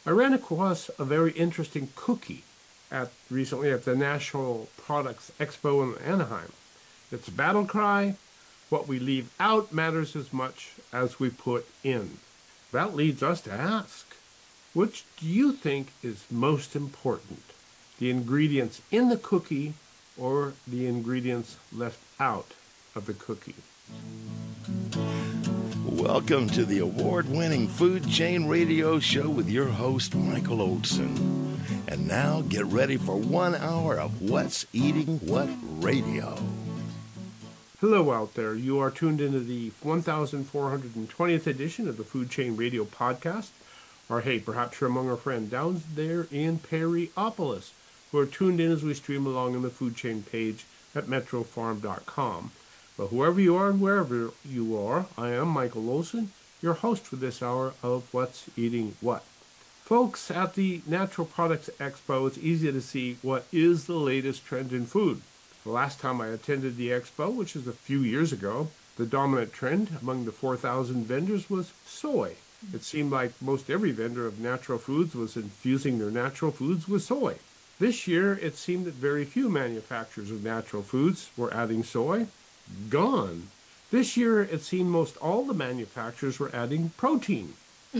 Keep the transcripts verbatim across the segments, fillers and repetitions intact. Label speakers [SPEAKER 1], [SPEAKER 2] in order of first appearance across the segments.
[SPEAKER 1] I ran across a very interesting cookie at recently at the National Products Expo in Anaheim. Its battle cry, what we leave out matters as much as we put in. That leads us to ask, which do you think is most important? The ingredients in the cookie or the ingredients left out of the cookie?
[SPEAKER 2] Welcome to the award-winning Food Chain Radio Show with your host, Michael Olson. And now get ready for one hour of What's Eating What Radio.
[SPEAKER 1] Hello out there. You are tuned into the one thousand four hundred twentieth edition of the Food Chain Radio podcast. Or hey, perhaps you're among our friends down there in Perryopolis who are tuned in as we stream along on the Food Chain page at metro farm dot com. But whoever you are and wherever you are, I am Michael Olson, your host for this hour of What's Eating What. Folks, at the Natural Products Expo, it's easy to see what is the latest trend in food. The last time I attended the expo, which is a few years ago, the dominant trend among the four thousand vendors was soy. It seemed like most every vendor of natural foods was infusing their natural foods with soy. This year, it seemed that very few manufacturers of natural foods were adding soy. Gone. This year, it seemed most all the manufacturers were adding protein.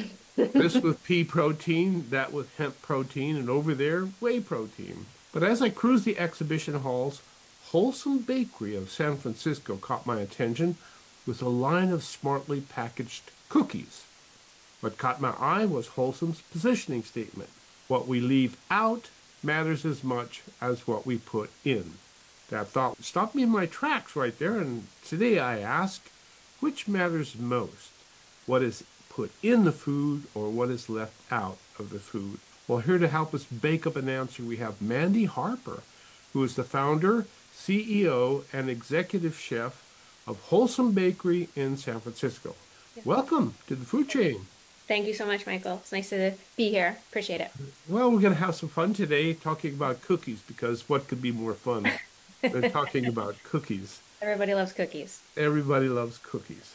[SPEAKER 1] This with pea protein, that with hemp protein, and over there, whey protein. But as I cruised the exhibition halls, Wholesome Bakery of San Francisco caught my attention with a line of smartly packaged cookies. What caught my eye was Wholesome's positioning statement. What we leave out matters as much as what we put in. That thought stopped me in my tracks right there, and today I ask, which matters most? What is put in the food or what is left out of the food? Well, here to help us bake up an answer, we have Mandy Harper, who is the founder, C E O, and executive chef of Wholesome Bakery in San Francisco. Yeah. Welcome to the Food Chain.
[SPEAKER 3] Thank you so much, Michael. It's nice to be here. Appreciate it.
[SPEAKER 1] Well, we're going to have some fun today talking about cookies, because what could be more fun than talking about cookies?
[SPEAKER 3] Everybody loves cookies.
[SPEAKER 1] Everybody loves cookies.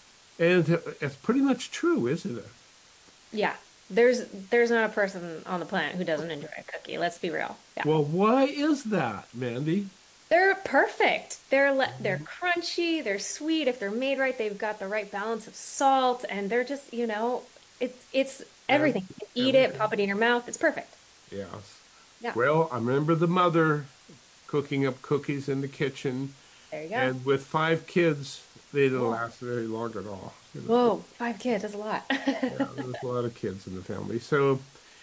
[SPEAKER 1] And it's pretty much true, isn't it?
[SPEAKER 3] Yeah. There's there's not a person on the planet who doesn't enjoy a cookie. Let's be real. Yeah.
[SPEAKER 1] Well, why is that, Mandy?
[SPEAKER 3] They're perfect. They're le- they're crunchy. They're sweet. If they're made right, they've got the right balance of salt, and they're just, you know, it's it's everything. You can eat everything. It, pop it in your mouth. It's perfect.
[SPEAKER 1] Yes.
[SPEAKER 3] Yeah.
[SPEAKER 1] Well, I remember the mother cooking up cookies in the kitchen.
[SPEAKER 3] There you go.
[SPEAKER 1] And with five kids, they didn't Whoa. last very long at all.
[SPEAKER 3] You know? Whoa, five kids, that's a lot.
[SPEAKER 1] Yeah, there's a lot of kids in the family. So,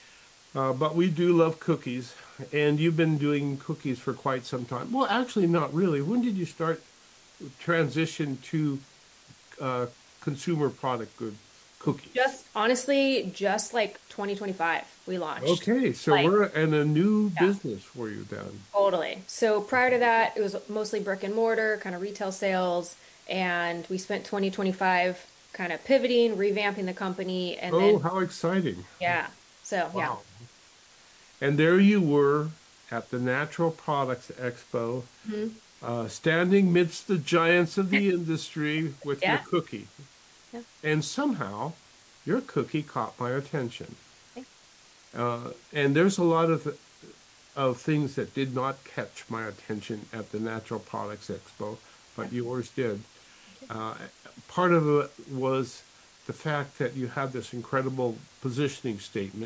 [SPEAKER 1] uh, but we do love cookies, and you've been doing cookies for quite some time. Well, actually, not really. When did you start transition to uh, consumer product good cookies?
[SPEAKER 3] Just, honestly, just like twenty twenty-five, we launched.
[SPEAKER 1] Okay, so like, we're in a new yeah. business for you then.
[SPEAKER 3] Totally. So prior to that, it was mostly brick and mortar, kind of retail sales, and we spent twenty twenty-five kind of pivoting, revamping the company. And
[SPEAKER 1] oh,
[SPEAKER 3] then,
[SPEAKER 1] how exciting.
[SPEAKER 3] Yeah. So,
[SPEAKER 1] wow.
[SPEAKER 3] yeah.
[SPEAKER 1] And there you were at the Natural Products Expo, mm-hmm. uh, standing midst the giants of the industry with yeah. your cookie. Yeah. And somehow, your cookie caught my attention. Uh, and there's a lot of of things that did not catch my attention at the Natural Products Expo, but yeah. yours did. Uh, part of it was the fact that you had this incredible positioning statement.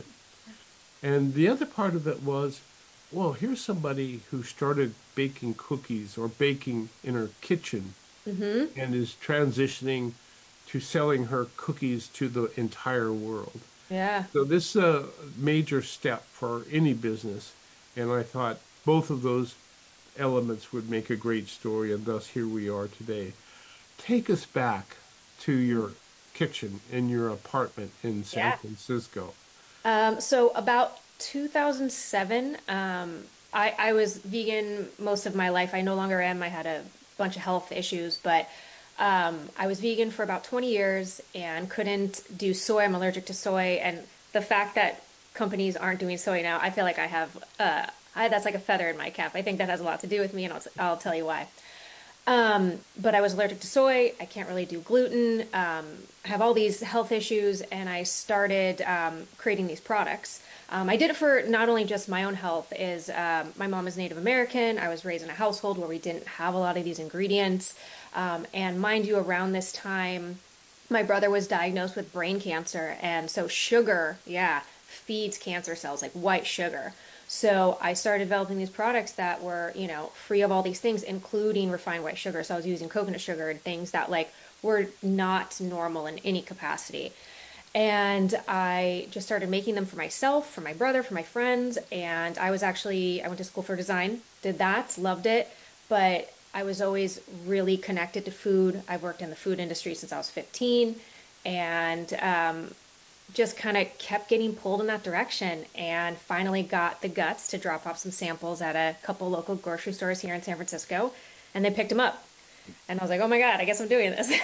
[SPEAKER 1] And the other part of it was, well, here's somebody who started baking cookies or baking in her kitchen mm-hmm. and is transitioning to selling her cookies to the entire world.
[SPEAKER 3] Yeah.
[SPEAKER 1] So this is a major step for any business. And I thought both of those elements would make a great story, and thus here we are today. Take us back to your kitchen in your apartment in San yeah. Francisco.
[SPEAKER 3] Um, so about two thousand seven, um, I, I was vegan most of my life. I no longer am. I had a bunch of health issues, but um, I was vegan for about twenty years and couldn't do soy. I'm allergic to soy. And the fact that companies aren't doing soy now, I feel like I have, uh, I, that's like a feather in my cap. I think that has a lot to do with me, and I'll, I'll tell you why. Um, but I was allergic to soy. I can't really do gluten. Um, I have all these health issues, and I started um, creating these products. Um, I did it for not only just my own health. Is um, my mom is Native American. I was raised in a household where we didn't have a lot of these ingredients. Um, and mind you, around this time, my brother was diagnosed with brain cancer, and so sugar, yeah, feeds cancer cells like white sugar. So I started developing these products that were, you know, free of all these things, including refined white sugar. So I was using coconut sugar and things that like were not normal in any capacity. And I just started making them for myself, for my brother, for my friends. And I was actually, I went to school for design, did that, loved it. But I was always really connected to food. I've worked in the food industry since I was fifteen. And um, just kind of kept getting pulled in that direction and finally got the guts to drop off some samples at a couple local grocery stores here in San Francisco, and they picked them up. And I was like, oh my God, I guess I'm doing this.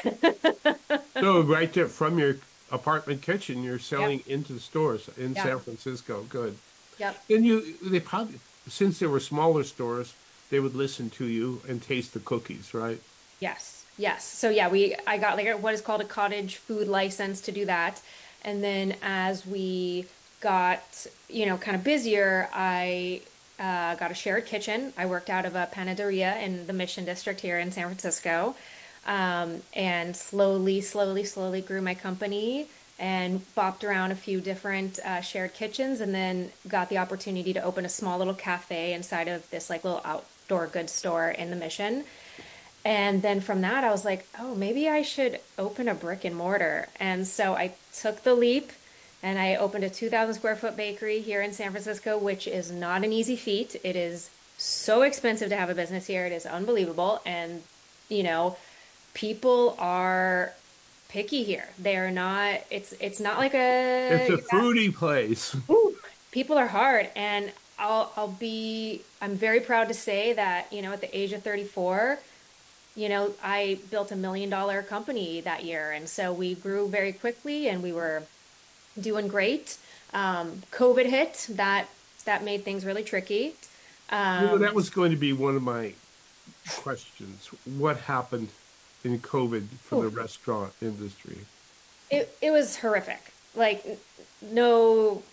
[SPEAKER 1] So right there from your apartment kitchen, you're
[SPEAKER 3] Yep.
[SPEAKER 1] selling into the stores in
[SPEAKER 3] Yep.
[SPEAKER 1] San Francisco. Good.
[SPEAKER 3] Yep.
[SPEAKER 1] And you, they probably, since they were smaller stores, they would listen to you and taste the cookies, right?
[SPEAKER 3] Yes. Yes. So yeah, we I got like what is called a cottage food license to do that. And then as we got, you know, kind of busier, I uh, got a shared kitchen. I worked out of a panaderia in the Mission District here in San Francisco. Um, and slowly, slowly, slowly grew my company and bopped around a few different uh, shared kitchens, and then got the opportunity to open a small little cafe inside of this like little outdoor goods store in the Mission. And then from that, I was like, oh, maybe I should open a brick and mortar. And so I took the leap and I opened a two thousand square foot bakery here in San Francisco, which is not an easy feat. It is so expensive to have a business here. It is unbelievable. And, you know, people are picky here. They are not, it's, it's not like
[SPEAKER 1] It's a
[SPEAKER 3] a,
[SPEAKER 1] foodie place.
[SPEAKER 3] Ooh, people are hard. And I'll, I'll be, I'm very proud to say that, you know, at the age of thirty-four, you know, I built a million dollar company that year. And so we grew very quickly and we were doing great. Um, COVID hit, that that made things really tricky.
[SPEAKER 1] You know,
[SPEAKER 3] Um,
[SPEAKER 1] that was going to be one of my questions. What happened in COVID for the
[SPEAKER 3] ooh,
[SPEAKER 1] restaurant industry?
[SPEAKER 3] it it was horrific. Like n- no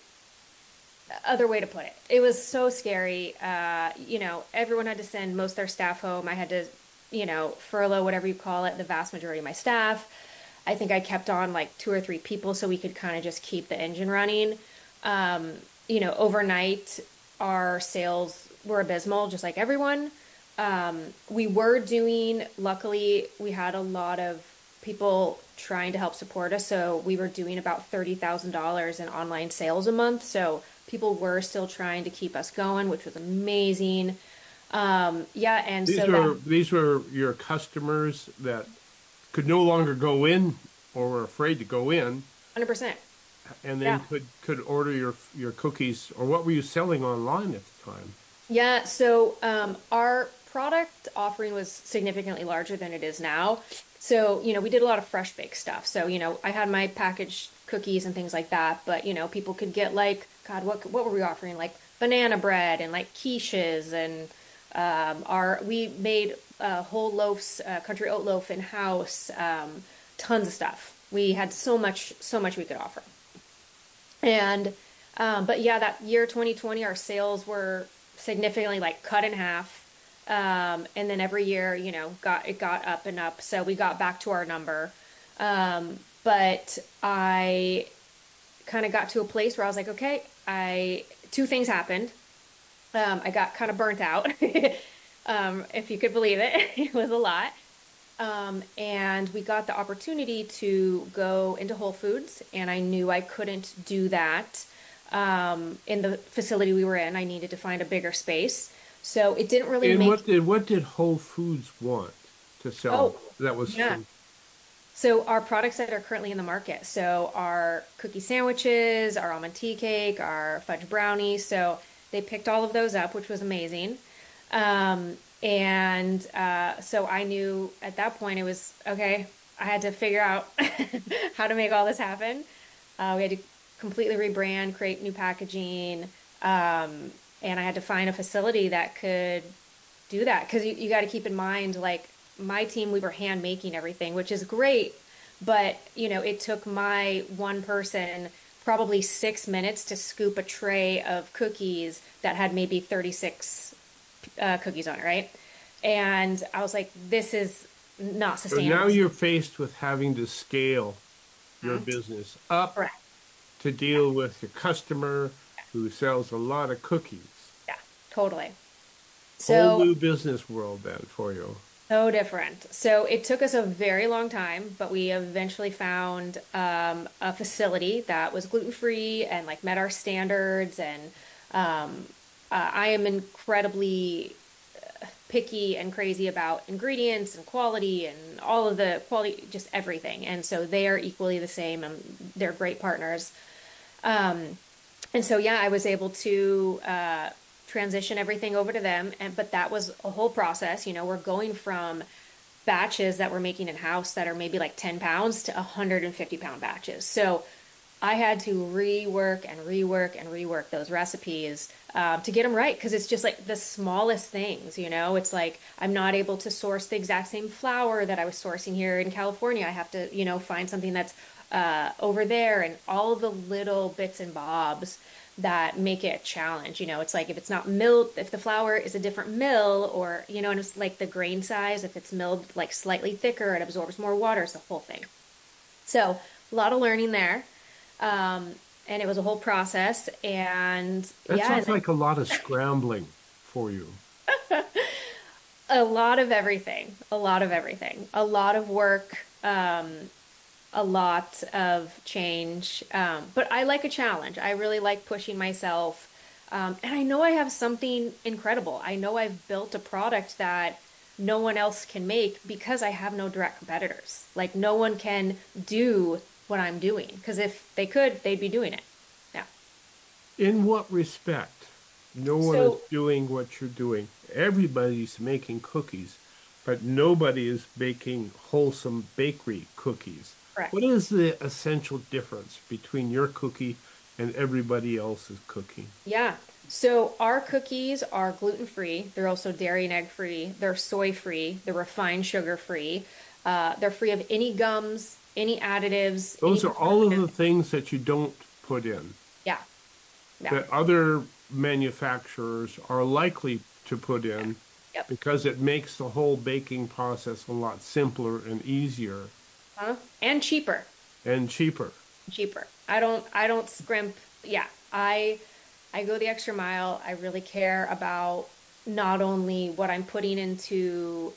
[SPEAKER 3] other way to put it. It was so scary. Uh, you know, everyone had to send most of their staff home. I had to, you know, furlough, whatever you call it, the vast majority of my staff. I think I kept on like two or three people so we could kind of just keep the engine running. Um, you know, overnight, our sales were abysmal, just like everyone. Um, we were doing, luckily, we had a lot of people trying to help support us. So we were doing about thirty thousand dollars in online sales a month. So people were still trying to keep us going, which was amazing. Um, yeah, and
[SPEAKER 1] These
[SPEAKER 3] so that
[SPEAKER 1] were these were your customers that could no longer go in or were afraid to go in,
[SPEAKER 3] one hundred percent.
[SPEAKER 1] and
[SPEAKER 3] Yeah.
[SPEAKER 1] then could could order your your cookies. Or what were you selling online at the time?
[SPEAKER 3] Yeah, so um, our product offering was significantly larger than it is now. So, you know, we did a lot of fresh baked stuff. So, you know, I had my packaged cookies and things like that, but you know, people could get like, God, what what were we offering? Like banana bread and like quiches and um, our we made uh, whole loaves, uh, country oat loaf in house, um, tons of stuff. We had so much, so much we could offer. And um, but yeah, that year twenty twenty, our sales were significantly like cut in half. Um, and then every year, you know, got it got up and up. So we got back to our number. Um, but I kind of got to a place where I was like, okay, I two things happened. Um, I got kind of burnt out, um, if you could believe it. It was a lot. Um, and we got the opportunity to go into Whole Foods, and I knew I couldn't do that um, in the facility we were in. I needed to find a bigger space. So it didn't really
[SPEAKER 1] And
[SPEAKER 3] make,
[SPEAKER 1] what did what did Whole Foods want to sell?
[SPEAKER 3] oh,
[SPEAKER 1] That was
[SPEAKER 3] yeah.
[SPEAKER 1] from
[SPEAKER 3] So our products that are currently in the market. So our cookie sandwiches, our almond tea cake, our fudge brownies. So they picked all of those up, which was amazing. Um, and uh, so I knew at that point it was okay. I had to figure out how to make all this happen. Uh, we had to completely rebrand, create new packaging, um, and I had to find a facility that could do that because you, you got to keep in mind like my team, we were hand making everything, which is great. But, you know, it took my one person probably six minutes to scoop a tray of cookies that had maybe thirty-six uh, cookies on it, right? And I was like, this is not
[SPEAKER 1] So now
[SPEAKER 3] sustainable.
[SPEAKER 1] you're faced with having to scale your
[SPEAKER 3] Mhm.
[SPEAKER 1] business up
[SPEAKER 3] Correct.
[SPEAKER 1] to deal with your customer who sells a lot of cookies.
[SPEAKER 3] Yeah, totally.
[SPEAKER 1] Whole
[SPEAKER 3] So
[SPEAKER 1] new business world then for you.
[SPEAKER 3] So different. So it took us a very long time, but we eventually found um, a facility that was gluten-free and like met our standards. And um, uh, I am incredibly picky and crazy about ingredients and quality and all of the quality, just everything. And so they are equally the same, and they're great partners. Um, and so, yeah, I was able to uh, transition everything over to them. And but that was a whole process. You know, we're going from batches that we're making in house that are maybe like ten pounds to one hundred fifty pound batches. So I had to rework and rework and rework those recipes um, to get them right, because it's just like the smallest things, you know. It's like I'm not able to source the exact same flour that I was sourcing here in California. I have to, you know, find something that's uh, over there, and all the little bits and bobs that make it a challenge. You know, it's like if it's not milled, if the flour is a different mill, or, you know, and it's like the grain size, if it's milled like slightly thicker, it absorbs more water. It's the whole thing. So a lot of learning there. Um, and it was a whole process. And
[SPEAKER 1] That
[SPEAKER 3] yeah, and
[SPEAKER 1] sounds like a lot of scrambling for you.
[SPEAKER 3] then a lot of everything, a lot of everything, a lot of work, um, a lot of change. Um, but I like a challenge. I really like pushing myself. Um, and I know I have something incredible. I know I've built a product that no one else can make because I have no direct competitors. Like no one can do what I'm doing, because if they could, they'd be doing it. Yeah.
[SPEAKER 1] In what respect? No one is
[SPEAKER 3] So,
[SPEAKER 1] doing what you're doing. Everybody's making cookies, but nobody is baking wholesome bakery cookies. What
[SPEAKER 3] correct.
[SPEAKER 1] is the essential difference between your cookie and everybody else's cookie?
[SPEAKER 3] Yeah. So our cookies are gluten free. They're also dairy and egg free. They're soy free. They're refined sugar free. Uh, they're free of any gums, any additives, any
[SPEAKER 1] Those are all of
[SPEAKER 3] preservatives.
[SPEAKER 1] the things that you don't put in,
[SPEAKER 3] Yeah. Yeah.
[SPEAKER 1] that other manufacturers are likely to put
[SPEAKER 3] Yeah.
[SPEAKER 1] in
[SPEAKER 3] Yep.
[SPEAKER 1] because it makes the whole baking process a lot simpler and easier
[SPEAKER 3] Huh? And cheaper.
[SPEAKER 1] and cheaper.
[SPEAKER 3] Cheaper. I don't I don't scrimp. Yeah. I I go the extra mile. I really care about not only what I'm putting into.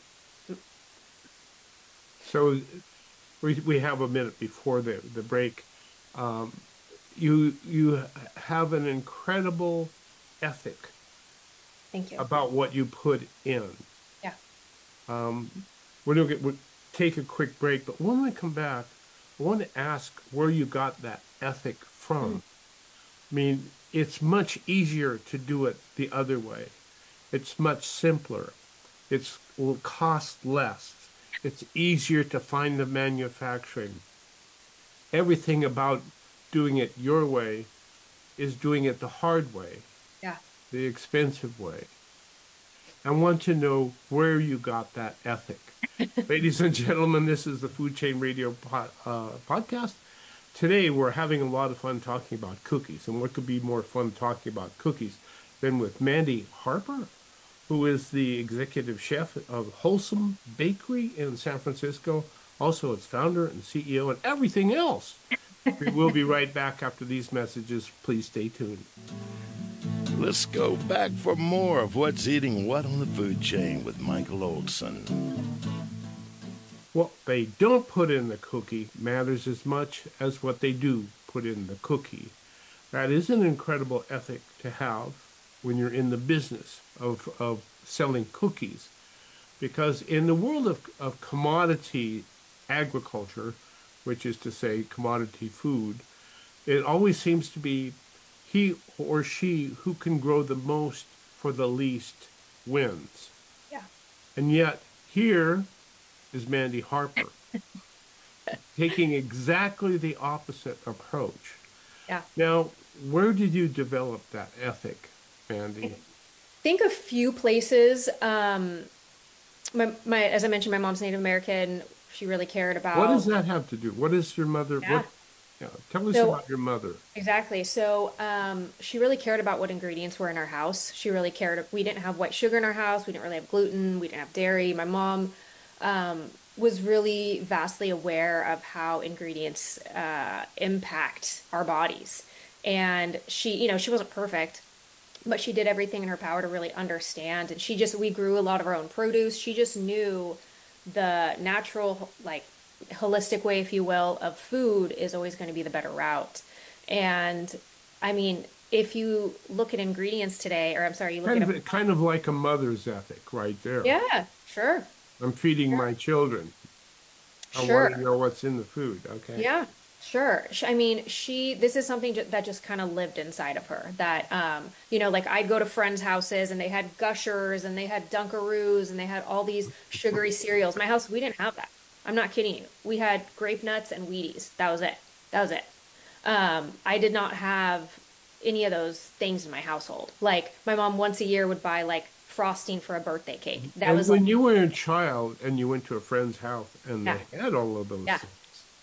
[SPEAKER 1] So we we have a minute before the the break. Um, you you have an incredible ethic
[SPEAKER 3] Thank you.
[SPEAKER 1] about what you put in.
[SPEAKER 3] Yeah.
[SPEAKER 1] Um, we're gonna get, we'll take a quick break, but when we come back, I want to ask where you got that ethic
[SPEAKER 3] Mm.
[SPEAKER 1] from. I mean, it's much easier to do it the other way. It's much simpler. It's will cost less. It's easier to find the manufacturing. Everything about doing it your way is doing it the hard way,
[SPEAKER 3] Yeah.
[SPEAKER 1] the expensive way. I want to know where you got that ethic. Ladies and gentlemen, this is the Food Chain Radio pod, uh, podcast. Today, we're having a lot of fun talking about cookies. And what could be more fun talking about cookies than with Mandy Harper, who is the executive chef of Wholesome Bakery in San Francisco, also its founder and C E O, and everything else. We will be right back after these messages. Please stay tuned.
[SPEAKER 2] Let's go back for more of What's Eating What on the Food Chain with Michael Olson.
[SPEAKER 1] What they don't put in the cookie matters as much as what they do put in the cookie. That is an incredible ethic to have when you're in the business of, of selling cookies. Because in the world of, of commodity agriculture, which is to say commodity food, it always seems to be he or she who can grow the most for the least wins.
[SPEAKER 3] Yeah.
[SPEAKER 1] And yet, here is Mandy Harper taking exactly the opposite approach.
[SPEAKER 3] Yeah.
[SPEAKER 1] Now, where did you develop that ethic,
[SPEAKER 3] I
[SPEAKER 1] Mandy?
[SPEAKER 3] think a few places. Um, my, my, as I mentioned, my mom's Native American. She really cared
[SPEAKER 1] What does
[SPEAKER 3] about,
[SPEAKER 1] that have to do? What is your mother?
[SPEAKER 3] yeah.
[SPEAKER 1] What? Yeah, tell us
[SPEAKER 3] So
[SPEAKER 1] about your mother.
[SPEAKER 3] exactly. So um, she really cared about what ingredients were in our house. She really cared. We didn't have white sugar in our house. We didn't really have gluten. We didn't have dairy. My mom um, was really vastly aware of how ingredients uh, impact our bodies. And she, you know, she wasn't perfect, but she did everything in her power to really understand. And she just, we grew a lot of our own produce. She just knew the natural, like holistic way, if you will, of food is always going to be the better route. And I mean, if you look at ingredients today, or I'm sorry, you look
[SPEAKER 1] Kind
[SPEAKER 3] at a,
[SPEAKER 1] of, kind of like a mother's ethic, right there.
[SPEAKER 3] yeah, sure,
[SPEAKER 1] I'm feeding
[SPEAKER 3] sure,
[SPEAKER 1] my children. I want to
[SPEAKER 3] sure.
[SPEAKER 1] know what's in the food. Okay.
[SPEAKER 3] Yeah, sure. Sh- I mean, she, this is something ju- that just kind of lived inside of her. That, um, you know, like I'd go to friends' houses and they had Gushers and they had Dunkaroos and they had all these sugary cereals. My house, we didn't have that. I'm not kidding you. We had grape nuts and Wheaties. That was it. That was it. Um, I did not have any of those things in my household. Like my mom once a year would buy like frosting for a birthday cake. That
[SPEAKER 1] And
[SPEAKER 3] was like,
[SPEAKER 1] when you were a child and you went to a friend's house and
[SPEAKER 3] yeah,
[SPEAKER 1] they had all of those
[SPEAKER 3] yeah.
[SPEAKER 1] things,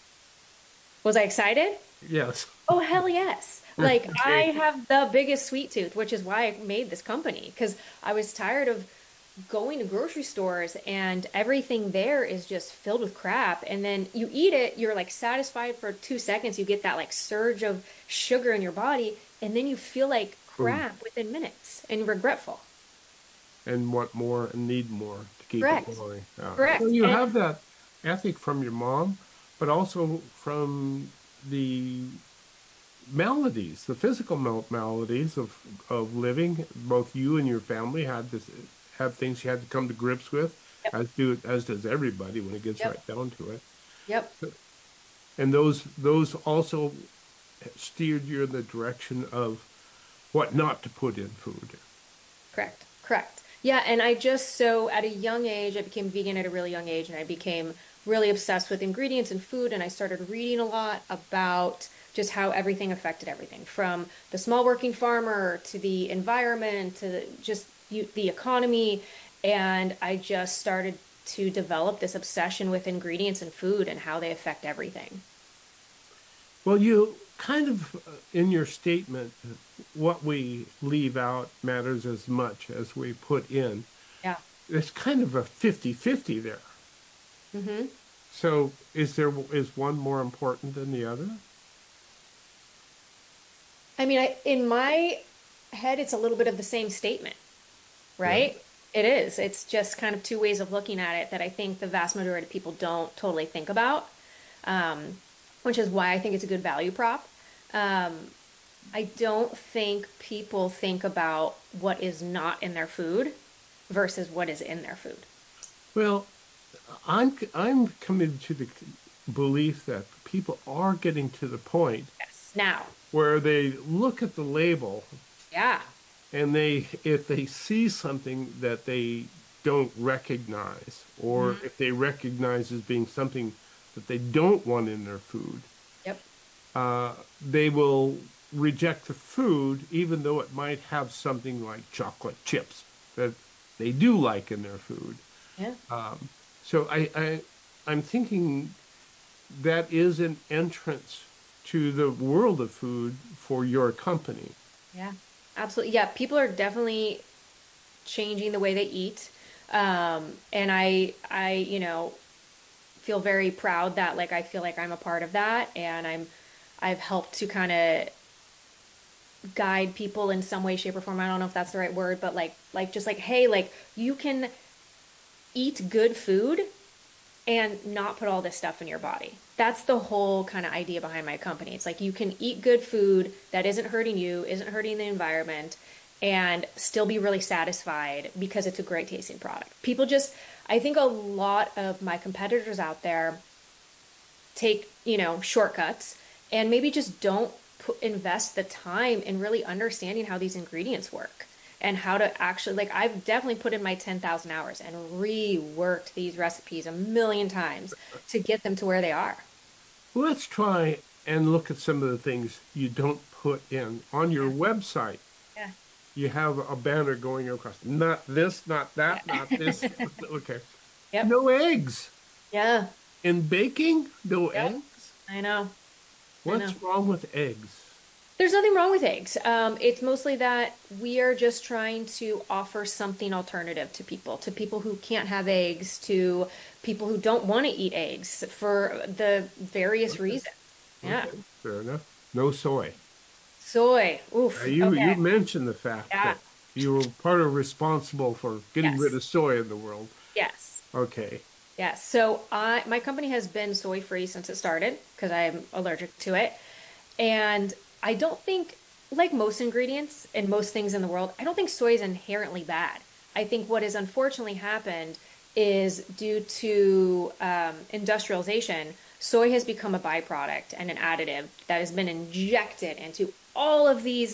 [SPEAKER 3] Was I excited?
[SPEAKER 1] yes.
[SPEAKER 3] Oh, hell yes. Like I
[SPEAKER 1] Okay.
[SPEAKER 3] have the biggest sweet tooth, which is why I made this company because I was tired of going to grocery stores and everything there is just filled with crap. And then you eat it, you're like satisfied for two seconds. You get that like surge of sugar in your body, and then you feel like
[SPEAKER 1] Boom.
[SPEAKER 3] crap within minutes and regretful.
[SPEAKER 1] And want more and need more to keep it
[SPEAKER 3] Correct.
[SPEAKER 1] going. Yeah. So
[SPEAKER 3] Correct.
[SPEAKER 1] you
[SPEAKER 3] And
[SPEAKER 1] have that ethic from your mom, but also from the maladies, the physical mal maladies of of living. Both you and your family had this have things you had to come to grips with,
[SPEAKER 3] yep,
[SPEAKER 1] as do as does everybody when it gets
[SPEAKER 3] yep,
[SPEAKER 1] right down to it.
[SPEAKER 3] yep.
[SPEAKER 1] And those those also steered you in the direction of what not to put in food.
[SPEAKER 3] Correct. Correct. Yeah, and I just so at a young age, I became vegan at a really young age, and I became really obsessed with ingredients and food, and I started reading a lot about just how everything affected everything, from the small working farmer to the environment to the, just you, the economy, and I just started to develop this obsession with ingredients and food and how they affect everything.
[SPEAKER 1] Well, you kind of, uh, in your statement, what we leave out matters as much as we put in.
[SPEAKER 3] Yeah.
[SPEAKER 1] It's kind of a fifty-fifty there.
[SPEAKER 3] Hmm.
[SPEAKER 1] So is there is one more important than the other?
[SPEAKER 3] I mean, I, in my head, it's a little bit of the same statement.
[SPEAKER 1] Yeah.
[SPEAKER 3] Right? It is. It's just kind of two ways of looking at it that I think the vast majority of people don't totally think about, um, which is why I think it's a good value prop. Um, I don't think people think about what is not in their food versus what is in their food.
[SPEAKER 1] Well, I'm I'm committed to the belief that people are getting to the point
[SPEAKER 3] Yes. Now,
[SPEAKER 1] where they look at the label
[SPEAKER 3] yeah.
[SPEAKER 1] and they if they see something that they don't recognize, or
[SPEAKER 3] Hmm.
[SPEAKER 1] if they recognize as being something that they don't want in their food,
[SPEAKER 3] Yep.
[SPEAKER 1] uh, they will reject the food even though it might have something like chocolate chips that they do like in their food.
[SPEAKER 3] Yeah.
[SPEAKER 1] So I, I I'm thinking that is an entrance to the world of food for your company.
[SPEAKER 3] Yeah. Absolutely. Yeah. People are definitely changing the way they eat. Um, and I, I, you know, feel very proud that like I feel like I'm a part of that and I'm I've helped to kind of guide people in some way, shape, or form. I don't know if that's the right word, but like like just like, hey, like you can eat good food and not put all this stuff in your body. That's the whole kind of idea behind my company. It's like you can eat good food that isn't hurting you, isn't hurting the environment, and still be really satisfied because it's a great tasting product. People just, I think a lot of my competitors out there take, you know, shortcuts and maybe just don't put, invest the time in really understanding how these ingredients work and how to actually, like, I've definitely put in my ten thousand hours and reworked these recipes a million times to get them to where they are.
[SPEAKER 1] Let's try and look at some of the things you don't put in on your
[SPEAKER 3] Yeah.
[SPEAKER 1] website.
[SPEAKER 3] Yeah.
[SPEAKER 1] You have a banner going across. Not this, not that, not
[SPEAKER 3] Yeah.
[SPEAKER 1] this. Okay.
[SPEAKER 3] Yep.
[SPEAKER 1] No eggs.
[SPEAKER 3] Yeah.
[SPEAKER 1] In baking, no
[SPEAKER 3] Yep.
[SPEAKER 1] eggs?
[SPEAKER 3] I know. I know.
[SPEAKER 1] What's wrong with eggs?
[SPEAKER 3] There's nothing wrong with eggs. Um, it's mostly that we are just trying to offer something alternative to people, to people who can't have eggs, to people who don't want to eat eggs for the various
[SPEAKER 1] Okay,
[SPEAKER 3] reasons. Yeah.
[SPEAKER 1] okay, fair enough. No soy.
[SPEAKER 3] Soy.
[SPEAKER 1] Uh,
[SPEAKER 3] Oof.
[SPEAKER 1] you you
[SPEAKER 3] Okay.
[SPEAKER 1] mentioned the fact
[SPEAKER 3] Yeah.
[SPEAKER 1] that you were part of responsible for getting rid
[SPEAKER 3] Yes.
[SPEAKER 1] of soy in the world.
[SPEAKER 3] Yes.
[SPEAKER 1] Okay,
[SPEAKER 3] Yes. So I my company has been soy free since it started because I'm allergic to it. And I don't think, like most ingredients and most things in the world, I don't think soy is inherently bad. I think what has unfortunately happened is due to um, industrialization, soy has become a byproduct and an additive that has been injected into all of these,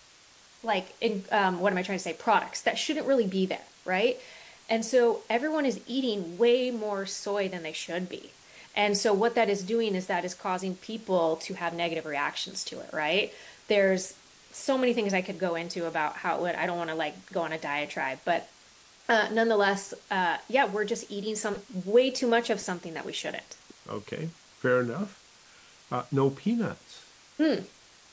[SPEAKER 3] like, in, um, what am I trying to say, products that shouldn't really be there, right? And so everyone is eating way more soy than they should be. And so what that is doing is that is causing people to have negative reactions to it, right? There's so many things I could go into about how it would, I don't want to like go on a diatribe, but uh, nonetheless, uh, yeah, we're just eating some way too much of something that we shouldn't.
[SPEAKER 1] okay, fair enough. Uh, no peanuts.
[SPEAKER 3] Hmm.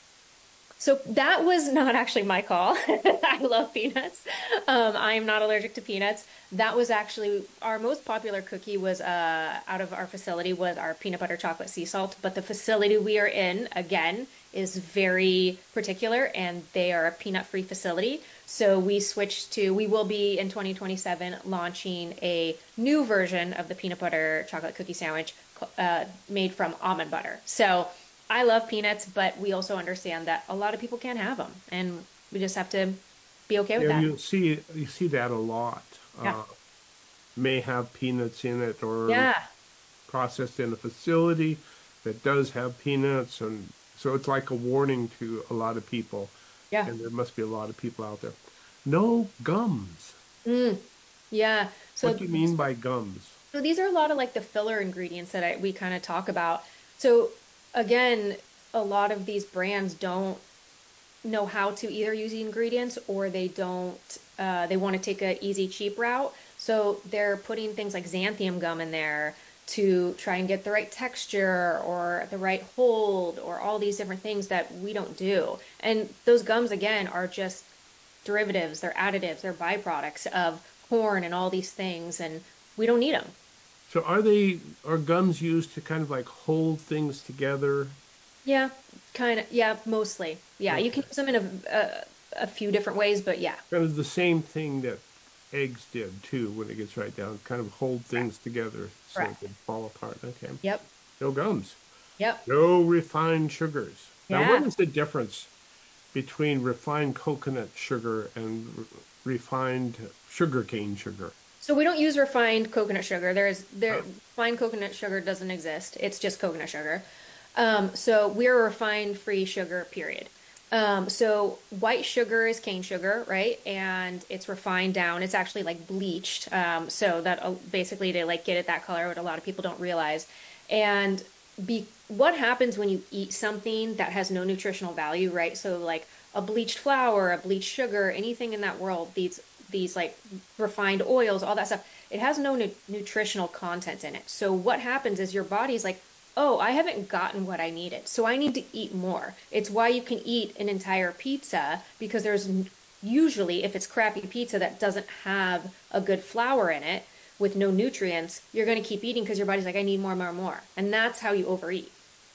[SPEAKER 3] So that was not actually my call. I love peanuts. Um, I am not allergic to peanuts. That was actually our most popular cookie was uh, out of our facility was our peanut butter chocolate sea salt. But the facility we are in, again, is very particular and they are a peanut-free facility. So we switched to, we will be in twenty twenty-seven launching a new version of the peanut butter chocolate cookie sandwich uh, made from almond butter. So I love peanuts, but we also understand that a lot of people can't have them, and we just have to be okay with
[SPEAKER 1] Yeah,
[SPEAKER 3] that.
[SPEAKER 1] you see you see that a lot.
[SPEAKER 3] Yeah.
[SPEAKER 1] Uh, may have peanuts in it or
[SPEAKER 3] Yeah.
[SPEAKER 1] processed in a facility that does have peanuts, and so it's like a warning to a lot of people,
[SPEAKER 3] Yeah.
[SPEAKER 1] and there must be a lot of people out there. No gums.
[SPEAKER 3] Mm, yeah.
[SPEAKER 1] What
[SPEAKER 3] So,
[SPEAKER 1] do you mean by gums?
[SPEAKER 3] so these are a lot of like the filler ingredients that I, we kind of talk about. So again, a lot of these brands don't know how to either use the ingredients or they don't uh, they want to take a easy cheap route, so they're putting things like xanthium gum in there to try and get the right texture or the right hold or all these different things that we don't do, and those gums again are just derivatives, they're additives, they're byproducts of corn and all these things, and we don't need them.
[SPEAKER 1] So are they are gums used to kind of like hold things together?
[SPEAKER 3] Yeah, kind of, yeah, mostly, yeah, you can
[SPEAKER 1] Okay.
[SPEAKER 3] use them in a, a, a few different ways, but yeah.
[SPEAKER 1] Kind of the same thing that eggs did too when it gets right down, kind of hold
[SPEAKER 3] Correct.
[SPEAKER 1] things together so it
[SPEAKER 3] Correct.
[SPEAKER 1] can fall apart. Okay.
[SPEAKER 3] Yep.
[SPEAKER 1] No gums.
[SPEAKER 3] Yep.
[SPEAKER 1] No refined sugars. Now, what
[SPEAKER 3] Yeah.
[SPEAKER 1] is the difference between refined coconut sugar and re- refined sugarcane sugar?
[SPEAKER 3] So we don't use refined coconut sugar. There is there
[SPEAKER 1] Huh?
[SPEAKER 3] refined coconut sugar doesn't exist. It's just coconut sugar. Um, so we're a refined free sugar, period. Um, so white sugar is cane sugar, right? And it's refined down. It's actually like bleached. Um, so that uh, basically to like get it that color, what a lot of people don't realize. And be what happens when you eat something that has no nutritional value, right? So like a bleached flour, a bleached sugar, anything in that world, these these like refined oils, all that stuff, it has no nu nutritional content in it. So what happens is your body's like, oh, I haven't gotten what I needed, so I need to eat more. It's why you can eat an entire pizza because there's usually, if it's crappy pizza that doesn't have a good flour in it with no nutrients, you're going to keep eating because your body's like, I need more, more, more. And that's how you overeat.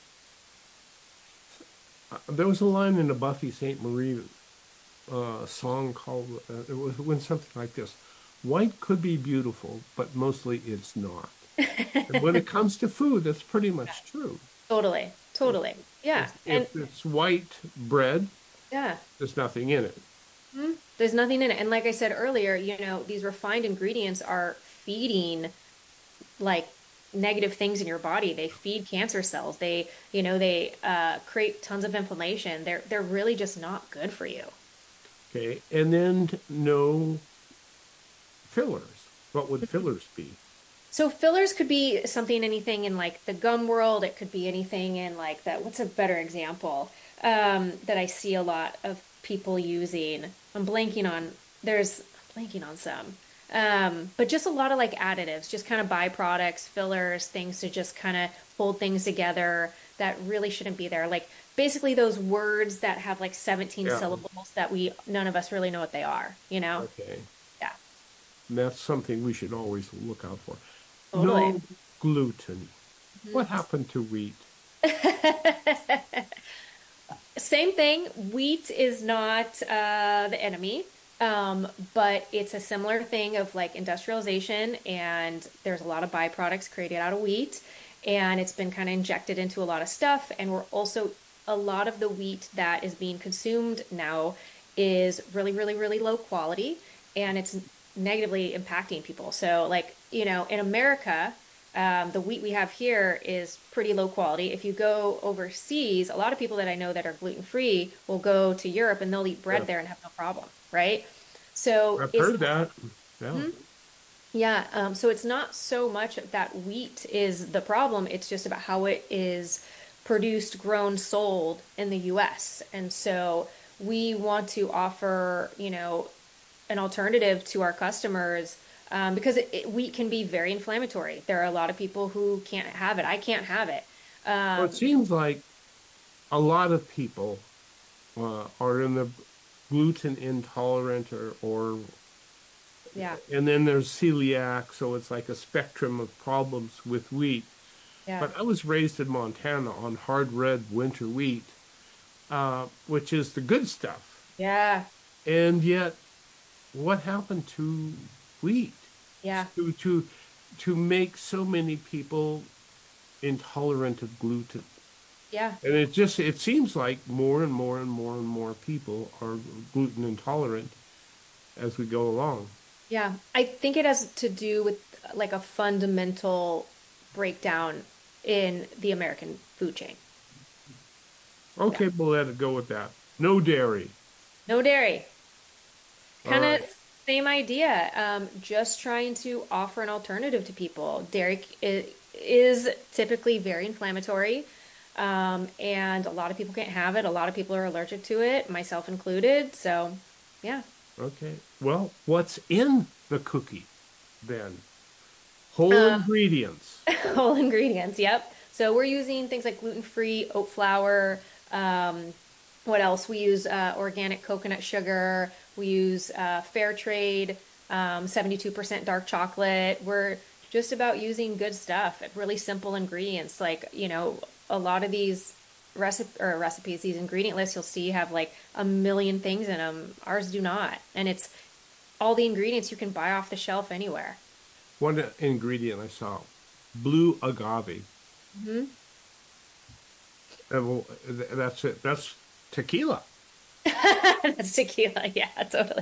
[SPEAKER 1] Uh, there was a line in a Buffy Saint Marie uh, song called, uh, it was went something like this: White could be beautiful, but mostly it's not. And when it comes to food, that's pretty much true.
[SPEAKER 3] Totally,
[SPEAKER 1] If,
[SPEAKER 3] totally. Yeah.
[SPEAKER 1] if,
[SPEAKER 3] And
[SPEAKER 1] if it's white bread,
[SPEAKER 3] yeah.
[SPEAKER 1] there's nothing in it.
[SPEAKER 3] Mhm. There's nothing in it. And like I said earlier, you know, these refined ingredients are feeding like negative things in your body. They feed cancer cells. They, you know, they uh, create tons of inflammation. They're they're really just not good for you.
[SPEAKER 1] Okay. And then no fillers. What would fillers be?
[SPEAKER 3] So fillers could be something, anything in like the gum world. It could be anything in like that. What's a better example um, that I see a lot of people using? I'm blanking on. There's I'm blanking on some. Um, but just a lot of like additives, just kind of byproducts, fillers, things to just kind of hold things together that really shouldn't be there. Like basically those words that have like seventeen
[SPEAKER 1] Yeah.
[SPEAKER 3] syllables that we none of us really know what they are, you know?
[SPEAKER 1] Okay.
[SPEAKER 3] Yeah,
[SPEAKER 1] And that's something we should always look out for.
[SPEAKER 3] totally.
[SPEAKER 1] No gluten. What
[SPEAKER 3] Mhm.
[SPEAKER 1] happened to wheat?
[SPEAKER 3] Same thing. Wheat is not uh, the enemy, um, but it's a similar thing of like industrialization, and there's a lot of byproducts created out of wheat, and it's been kind of injected into a lot of stuff. And we're also a lot of the wheat that is being consumed now is really, really, really low quality, and it's negatively impacting people. So, like, you know, in America, um, the wheat we have here is pretty low quality. If you go overseas, a lot of people that I know that are gluten free will go to Europe and they'll eat
[SPEAKER 1] Yeah,
[SPEAKER 3] bread there and have no problem, right? So
[SPEAKER 1] I've
[SPEAKER 3] it's
[SPEAKER 1] heard
[SPEAKER 3] not,
[SPEAKER 1] that. Yeah.
[SPEAKER 3] Mhm. Yeah, um, so it's not so much that wheat is the problem, it's just about how it is produced, grown, sold in the U S. And so we want to offer, you know, an alternative to our customers um, because it, it, wheat can be very inflammatory. There are a lot of people who can't have it. I can't have it.
[SPEAKER 1] Well, it
[SPEAKER 3] Um,
[SPEAKER 1] seems like a lot of people uh, are in the gluten intolerant or, or
[SPEAKER 3] yeah,
[SPEAKER 1] and then there's celiac, so it's like a spectrum of problems with wheat.
[SPEAKER 3] yeah,
[SPEAKER 1] But I was raised in Montana on hard red winter wheat, uh, which is the good stuff.
[SPEAKER 3] yeah,
[SPEAKER 1] And yet, what happened to wheat
[SPEAKER 3] yeah,
[SPEAKER 1] to to to make so many people intolerant of gluten?
[SPEAKER 3] yeah,
[SPEAKER 1] And it just it seems like more and more and more and more people are gluten intolerant as we go along.
[SPEAKER 3] yeah. I think it has to do with like a fundamental breakdown in the American food chain. Yeah.
[SPEAKER 1] Okay, we'll let it go with that. No dairy.
[SPEAKER 3] No dairy.
[SPEAKER 1] All
[SPEAKER 3] Kind of
[SPEAKER 1] right.
[SPEAKER 3] same idea. Um, just trying to offer an alternative to people. Dairy i- is typically very inflammatory, um, and a lot of people can't have it. A lot of people are allergic to it, myself included. So, yeah,
[SPEAKER 1] Okay. Well, what's in the cookie then? Whole
[SPEAKER 3] uh,
[SPEAKER 1] ingredients.
[SPEAKER 3] whole ingredients. Yep. So we're using things like gluten-free oat flour. Um, what else? We use uh, organic coconut sugar. We use uh, fair trade, um, seventy-two percent dark chocolate. We're just about using good stuff, really simple ingredients. Like, you know, a lot of these recipe or recipes, these ingredient lists you'll see have like a million things in them. Ours do not. And it's all the ingredients you can buy off the shelf anywhere.
[SPEAKER 1] One ingredient I saw, blue agave.
[SPEAKER 3] Hmm.
[SPEAKER 1] Uh, well, th- That's it. That's tequila.
[SPEAKER 3] That's tequila. Yeah, totally.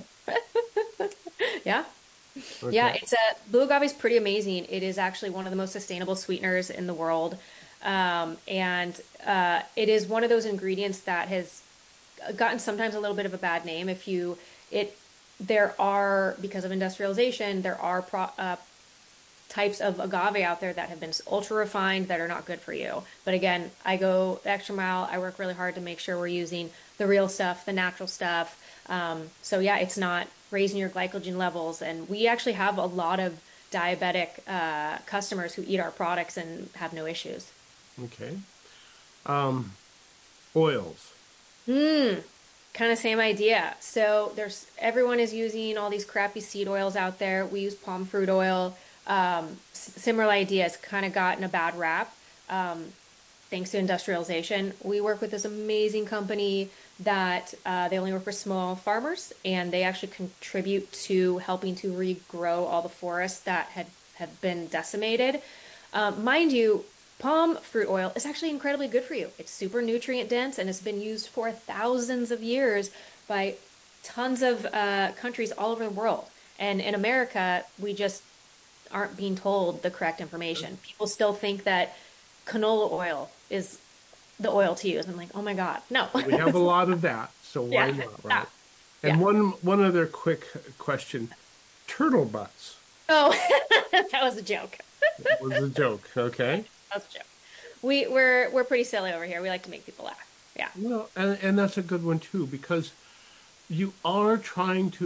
[SPEAKER 3] Yeah. Yeah,
[SPEAKER 1] Okay.
[SPEAKER 3] it's a blue agave is pretty amazing. It is actually one of the most sustainable sweeteners in the world. Um, and uh, it is one of those ingredients that has gotten sometimes a little bit of a bad name. If you, it, there are, because of industrialization, there are pro, uh, types of agave out there that have been ultra refined that are not good for you. But again, I go the extra mile. I work really hard to make sure we're using the real stuff, the natural stuff. Um, so yeah, it's not raising your glycogen levels. And we actually have a lot of diabetic uh, customers who eat our products and have no issues.
[SPEAKER 1] Okay. Um, Oils.
[SPEAKER 3] Hmm. Kind of same idea. So there's everyone is using all these crappy seed oils out there. We use palm fruit oil. Um, s- similar ideas kind of gotten a bad rap. Um, thanks to industrialization. We work with this amazing company that uh, they only work for small farmers, and they actually contribute to helping to regrow all the forests that had have been decimated. Um, mind you, palm fruit oil is actually incredibly good for you. It's super nutrient dense, and it's been used for thousands of years by tons of uh, countries all over the world. And in America, we just aren't being told the correct information. People still think that canola oil is the oil to use. I'm like, oh my God, no.
[SPEAKER 1] We have a lot of that, so why
[SPEAKER 3] Yeah,
[SPEAKER 1] not, right?
[SPEAKER 3] stop.
[SPEAKER 1] And
[SPEAKER 3] Yeah.
[SPEAKER 1] one one other quick question. Turtle butts.
[SPEAKER 3] Oh, that was a joke.
[SPEAKER 1] That was a joke, okay?
[SPEAKER 3] That was a joke. We we're we're pretty silly over here. We like to make people laugh. Yeah.
[SPEAKER 1] Well, and, and that's a good one too, because you are trying to.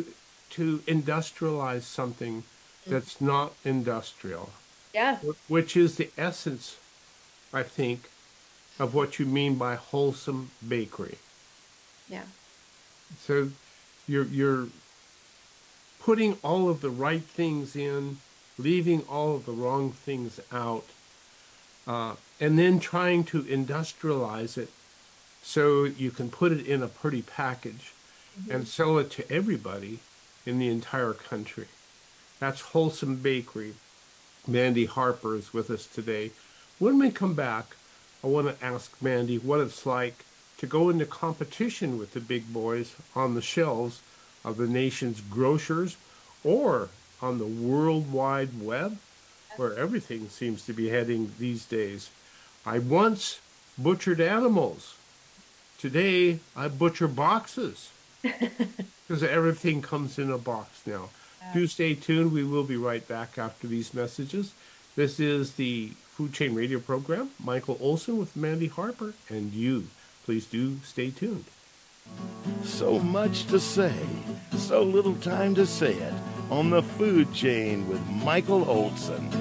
[SPEAKER 1] to industrialize something that's not industrial,
[SPEAKER 3] Yeah.
[SPEAKER 1] wh- which is the essence, I think, of what you mean by wholesome bakery.
[SPEAKER 3] Yeah.
[SPEAKER 1] So you're you're putting all of the right things in, leaving all of the wrong things out, uh, and then trying to industrialize it so you can put it in a pretty package
[SPEAKER 3] Hmm.
[SPEAKER 1] and sell it to everybody in the entire country. That's Wholesome Bakery. Mandy Harper is with us today. When we come back, I want to ask Mandy what it's like to go into competition with the big boys on the shelves of the nation's grocers or on the World Wide Web, where everything seems to be heading these days. I once butchered animals. Today, I butcher boxes because everything comes in a box now.
[SPEAKER 3] Yeah.
[SPEAKER 1] Do stay tuned. We will be right back after these messages. This is the Food Chain Radio program. Michael Olson with Mandy Harper and you. Please do stay tuned.
[SPEAKER 2] So much to say, so little time to say it on the Food Chain with Michael Olson.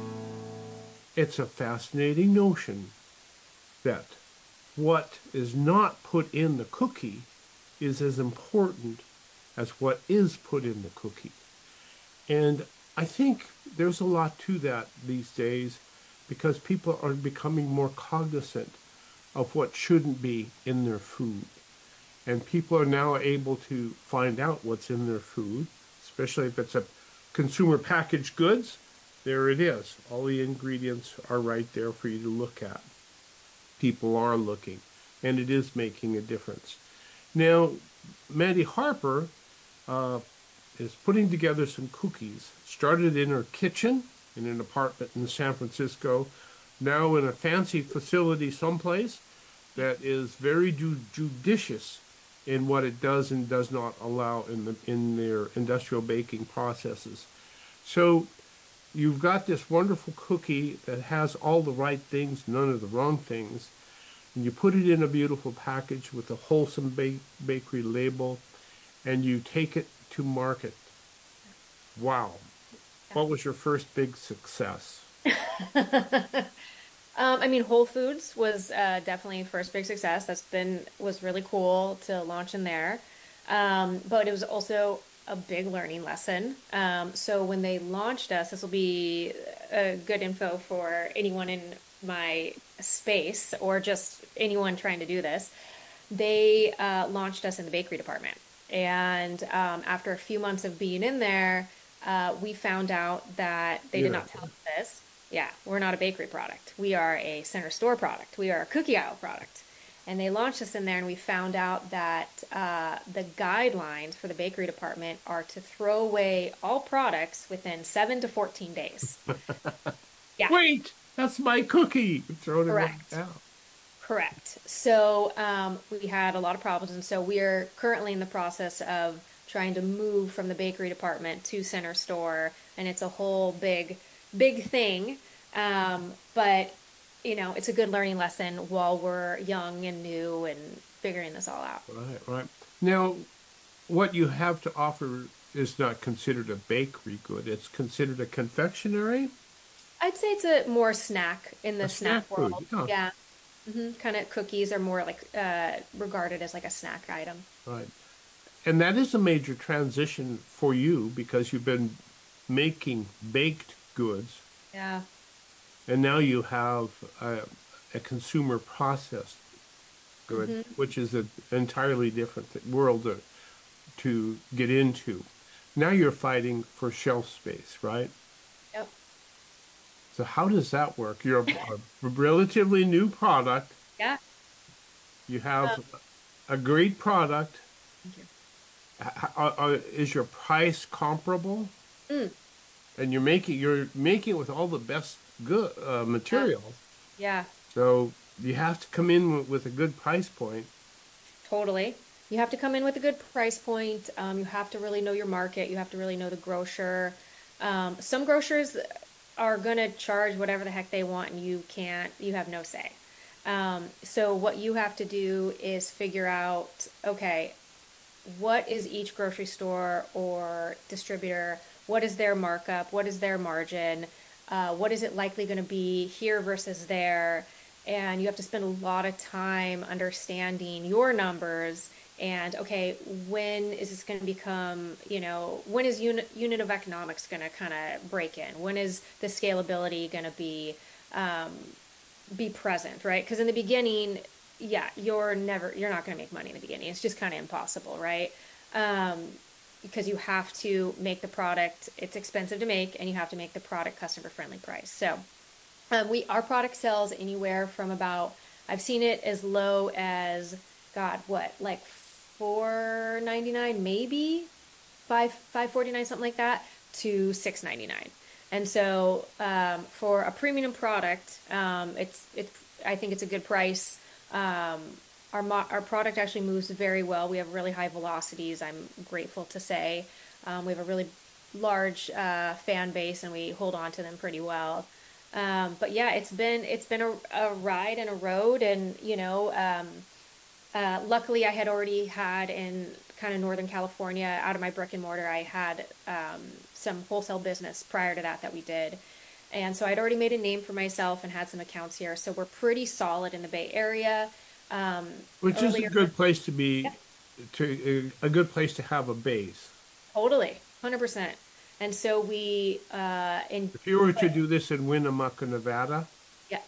[SPEAKER 1] It's a fascinating notion that what is not put in the cookie is as important as what is put in the cookie. And I think there's a lot to that these days because people are becoming more cognizant of what shouldn't be in their food. And people are now able to find out what's in their food, especially if it's a consumer packaged goods. There it is. All the ingredients are right there for you to look at. People are looking, and it is making a difference. Now, Mandy Harper uh, is putting together some cookies. Started in her kitchen in an apartment in San Francisco, now in a fancy facility someplace that is very ju- judicious in what it does and does not allow in the in their industrial baking processes. So you've got this wonderful cookie that has all the right things, none of the wrong things, and you put it in a beautiful package with a wholesome ba- bakery label, and you take it to market. Wow. What was your first big success?
[SPEAKER 3] Um, I mean, Whole Foods was uh, definitely first big success. That's been was really cool to launch in there, um, but it was also a big learning lesson. Um, so when they launched us, this will be a good info for anyone in my space or just anyone trying to do this. They uh, launched us in the bakery department, and um, after a few months of being in there, uh, we found out that they did not tell
[SPEAKER 1] Beautiful.
[SPEAKER 3] us this. Yeah, we're not a bakery product. We are a center store product. We are a cookie aisle product. And they launched us in there, and we found out that uh, the guidelines for the bakery department are to throw away all products within seven to fourteen days. Yeah,
[SPEAKER 1] Wait, that's my cookie. Throw it right
[SPEAKER 3] correct.
[SPEAKER 1] out.
[SPEAKER 3] Correct. So um, we had a lot of problems, and so we're currently in the process of trying to move from the bakery department to center store, and it's a whole big, big thing. Um, but you know, it's a good learning lesson while we're young and new and figuring this all out.
[SPEAKER 1] Right, right. Now, what you have to offer is not considered a bakery good. It's considered a confectionery,
[SPEAKER 3] I'd say it's a more snack in
[SPEAKER 1] a
[SPEAKER 3] the
[SPEAKER 1] snack
[SPEAKER 3] snack
[SPEAKER 1] food.
[SPEAKER 3] world.
[SPEAKER 1] Yeah,
[SPEAKER 3] Yeah. Hmm. Kind of cookies are more like uh, regarded as like a snack item.
[SPEAKER 1] right. And that is a major transition for you because you've been making baked goods,
[SPEAKER 3] Yeah.
[SPEAKER 1] and now you have a, a consumer processed good,
[SPEAKER 3] Hmm.
[SPEAKER 1] which is an entirely different world to, to get into. Now you're fighting for shelf space, right?
[SPEAKER 3] Yep.
[SPEAKER 1] So how does that work? You're a, a relatively new product.
[SPEAKER 3] Yeah.
[SPEAKER 1] You
[SPEAKER 3] Um,
[SPEAKER 1] have a great product.
[SPEAKER 3] thank you.
[SPEAKER 1] H- h- uh, is your price comparable?
[SPEAKER 3] Mm,
[SPEAKER 1] And you're making you're making it with all the best good uh,
[SPEAKER 3] yeah.
[SPEAKER 1] materials.
[SPEAKER 3] Yeah.
[SPEAKER 1] So you have to come in with, with a good price point.
[SPEAKER 3] Totally. You have to come in with a good price point. Um, you have to really know your market. You have to really know the grocer. Um, some grocers are going to charge whatever the heck they want, and you can't, you have no say. Um, so what you have to do is figure out, okay, what is each grocery store or distributor, what is their markup, what is their margin, uh, what is it likely going to be here versus there, and you have to spend a lot of time understanding your numbers and okay, when is this going to become, you know, when is unit unit of economics going to kind of break in? When is the scalability going to be um, be present, right? Because in the beginning, yeah, you're never you're not going to make money in the beginning. It's just kind of impossible, right? Um, because you have to make the product, it's expensive to make, and you have to make the product customer friendly price. So um, we our product sells anywhere from about I've seen it as low as God, what, like four ninety nine, maybe five five forty nine, something like that, to six ninety nine. And so um, for a premium product, um, it's it's I think it's a good price. Um, our mo- our product actually moves very well. We have really high velocities. I'm grateful to say um, we have a really large uh, fan base, and we hold on to them pretty well. Um, but yeah, it's been it's been a, a ride and a road, and you know, um, uh, luckily I had already had in kind of Northern California, out of my brick and mortar, I had um, some wholesale business prior to that that we did, and so I'd already made a name for myself and had some accounts here. So we're pretty solid in the Bay Area. Um,
[SPEAKER 1] Which is a
[SPEAKER 3] earlier,
[SPEAKER 1] good place to
[SPEAKER 3] yeah,
[SPEAKER 1] be, to a good place to have a base.
[SPEAKER 3] totally, one hundred percent. And so we uh, in
[SPEAKER 1] If you were to
[SPEAKER 3] but
[SPEAKER 1] do this in Winnemucca, Nevada,
[SPEAKER 3] yeah,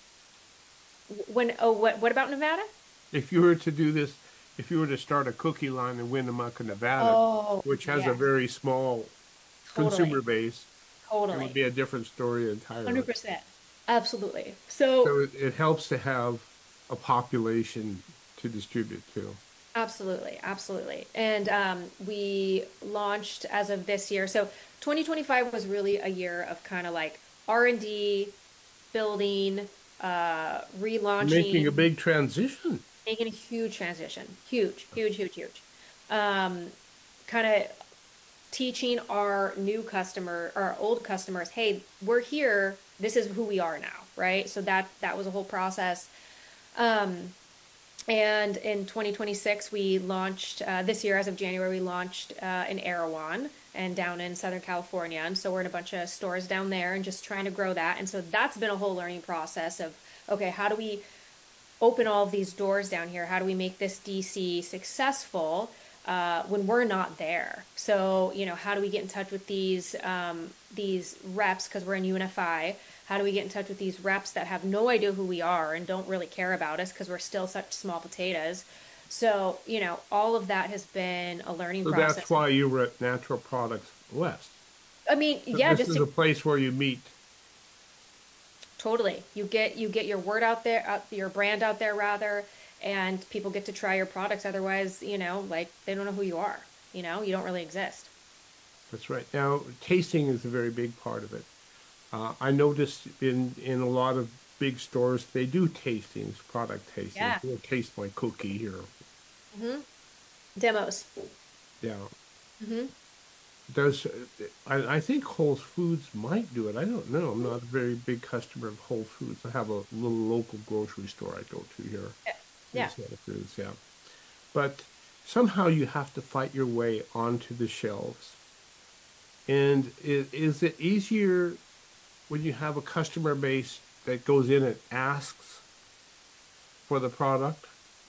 [SPEAKER 3] when oh what what about Nevada?
[SPEAKER 1] if you were to do this, if you were to start a cookie line in Winnemucca, Nevada,
[SPEAKER 3] Oh
[SPEAKER 1] which has a
[SPEAKER 3] yeah,
[SPEAKER 1] very small consumer
[SPEAKER 3] totally,
[SPEAKER 1] base, it would
[SPEAKER 3] totally.
[SPEAKER 1] be a different story entirely.
[SPEAKER 3] one hundred percent. Absolutely. So,
[SPEAKER 1] So it, it helps to have a population to distribute to.
[SPEAKER 3] absolutely, absolutely. And um, we launched as of this year. So, twenty twenty-five was really a year of kind of like R and D, building, uh,
[SPEAKER 1] Making a
[SPEAKER 3] relaunching,
[SPEAKER 1] big transition.
[SPEAKER 3] making a huge transition. Huge, huge, huge, huge. Um, kind of teaching our new customer, our old customers, hey, we're here. This is who we are now, right? So that that was a whole process. Um, And in twenty twenty-six, we launched, uh, this year, as of January, we launched uh, in Erewhon and down in Southern California. And so we're in a bunch of stores down there and just trying to grow that. And so that's been a whole learning process of, okay, how do we open all of these doors down here? How do we make this D C successful uh, when we're not there? So, you know, how do we get in touch with these um, these reps because we're in U N F I? How do we get in touch with these reps that have no idea who we are and don't really care about us because we're still such small potatoes? So, you know, all of that has been a learning
[SPEAKER 1] So that's
[SPEAKER 3] process.
[SPEAKER 1] why you were at Natural Products West.
[SPEAKER 3] I mean,
[SPEAKER 1] So
[SPEAKER 3] yeah,
[SPEAKER 1] this
[SPEAKER 3] just
[SPEAKER 1] is
[SPEAKER 3] to
[SPEAKER 1] a place where you meet.
[SPEAKER 3] totally. You get you get your word out there, out, your brand out there rather, and people get to try your products. Otherwise, you know, like they don't know who you are. You know, you don't really exist.
[SPEAKER 1] That's right. Now, tasting is a very big part of it. Uh, I noticed in in a lot of big stores they do tastings, product tastings.
[SPEAKER 3] Yeah.
[SPEAKER 1] We'll taste my cookie here.
[SPEAKER 3] hmm Demos.
[SPEAKER 1] Yeah.
[SPEAKER 3] hmm
[SPEAKER 1] Does I, I think Whole Foods might do it. I don't know. I'm not a very big customer of Whole Foods. I have a little local grocery store I go to here
[SPEAKER 3] Yeah.
[SPEAKER 1] in
[SPEAKER 3] Yeah.
[SPEAKER 1] Santa Cruz. Yeah, but somehow you have to fight your way onto the shelves. And is, is it easier when you have a customer base that goes in and asks for the product,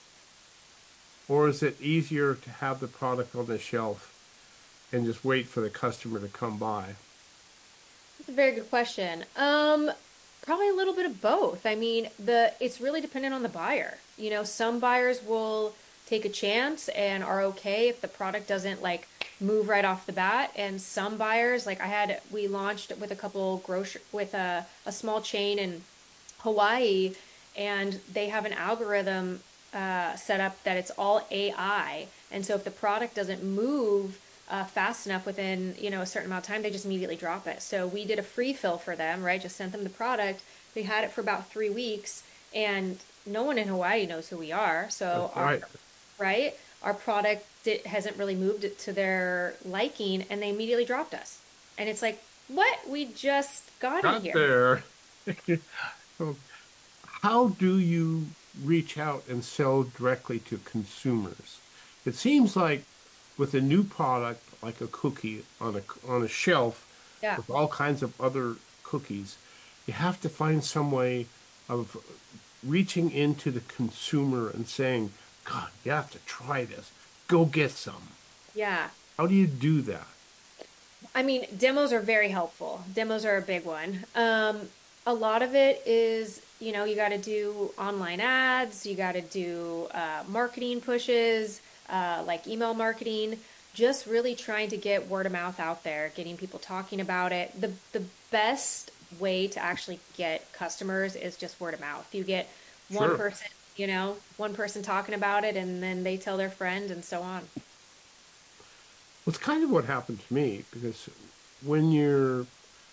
[SPEAKER 1] or is it easier to have the product on the shelf and just wait for the customer to come by?
[SPEAKER 3] That's a very good question. Um, probably a little bit of both. I mean, the it's really dependent on the buyer. You know, some buyers will take a chance and are okay if the product doesn't like move right off the bat, and some buyers, like I had, we launched with a couple grocery with a a small chain in Hawaii, and they have an algorithm uh, set up that it's all A I. And so if the product doesn't move uh, fast enough within, you know, a certain amount of time, they just immediately drop it. So we did a free fill for them, right? Just sent them the product. They had it for about three weeks, and no one in Hawaii knows who we are. So
[SPEAKER 1] That's
[SPEAKER 3] our
[SPEAKER 1] right.
[SPEAKER 3] right, our product di- hasn't really moved it to their liking, and they immediately dropped us. And it's like, what? We just got it
[SPEAKER 1] Got
[SPEAKER 3] here.
[SPEAKER 1] there. So how do you reach out and sell directly to consumers? It seems like with a new product like a cookie on a on a shelf
[SPEAKER 3] Yeah.
[SPEAKER 1] with all kinds of other cookies, you have to find some way of reaching into the consumer and saying, God, you have to try this. Go get some.
[SPEAKER 3] Yeah.
[SPEAKER 1] How do you do that?
[SPEAKER 3] I mean, demos are very helpful. Demos are a big one. Um, a lot of it is, you know, you got to do online ads, you got to do uh, marketing pushes, uh, like email marketing, just really trying to get word of mouth out there, getting people talking about it. The the best way to actually get customers is just word of mouth. You get one
[SPEAKER 1] Sure.
[SPEAKER 3] person, you know, one person talking about it, and then they tell their friend, and so on.
[SPEAKER 1] Well, it's kind of what happened to me because when you're